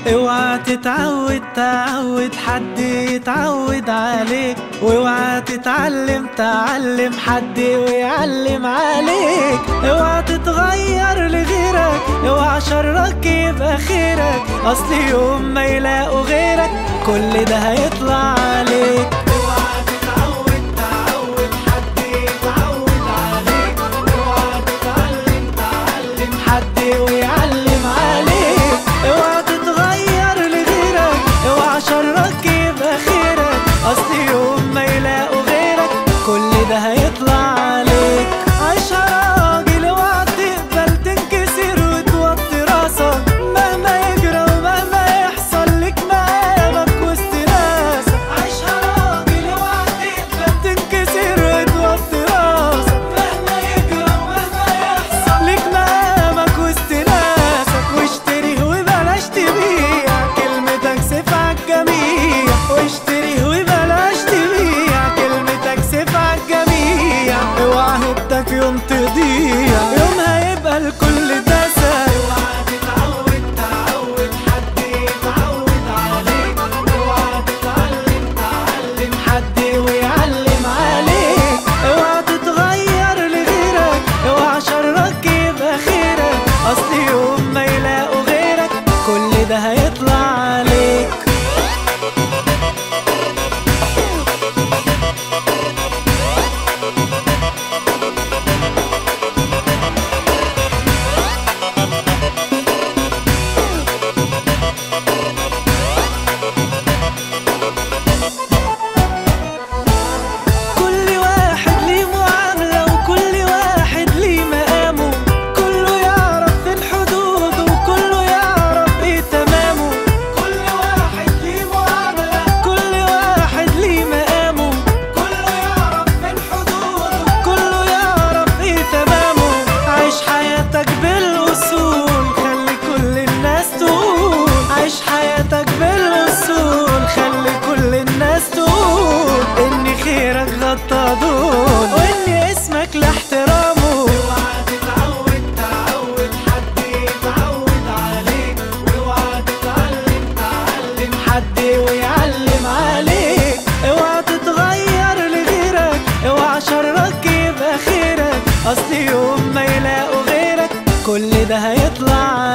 اوعى تعود حد يتعود عليك، واوعى تعلم حد ويعلم عليك. اوعى تتغير لغيرك، اوعى شرك يبقى خيرك، اصل يوم ما يلاقوا غيرك كل ده هيطلع عليك. اوعى تعود حد يتعود عليك، اوعى تعلم حد ويعلم عليك. اوعى تتغير لغيرك، اوعى شرك يبقى خيرك، اصل يوم ما يلاقوا غيرك كل ده هيطلع عليك. عيشها راجل، اوعى تقبل تنكسر وتوطي راسك، مهما يجرى ومهما يحصل لك مقامك وسط ناسك. عيشها راجل، اوعى تقبل تنكسر وتوطي راسك، مهما يجرى ومهما يحصل لك مقامك وسط ناسك. واشتري وبلاش تبيع، كلمتك سيف عالجميع. واشتري وبلاش تبيع، كلمتك سيف عالجميع. اوعى هبتك يوم تضيع، يومها يبقى الكل دسى. اوعى تعود حد يتعود عليك، اوعى تعلم حد ويعلم عليك. اوعى تتغير لغيرك، اوعى شرك يبقى خيرك، اصل يوم ما يلاقوا غيرك كل ده هيطلع عليك. كل واحد ليه معاملة وكل واحد ليه مقامه، كله يعرف في الحدود وكله يعرف ايه تمامه. كل واحد ليه معاملة، كل واحد ليه مقامه، كله يعرف في الحدود وكله يعرف ايه تمامه. عيش حياتك بالاصول، خلي كل الناس تقول. عيش حياتك بالاصول، خلي كل الناس تقول ان خيرك غطى دول، وان اسمك لاحترامه. اوعى تعود حد يتعود عليك، واوعى تعلم حد ويعلم عليك. اوعى تتغير لغيرك، اوعى شرك يبقى خيرك، اصل يوم ما يلاقوا غيرك كل ده هيطلع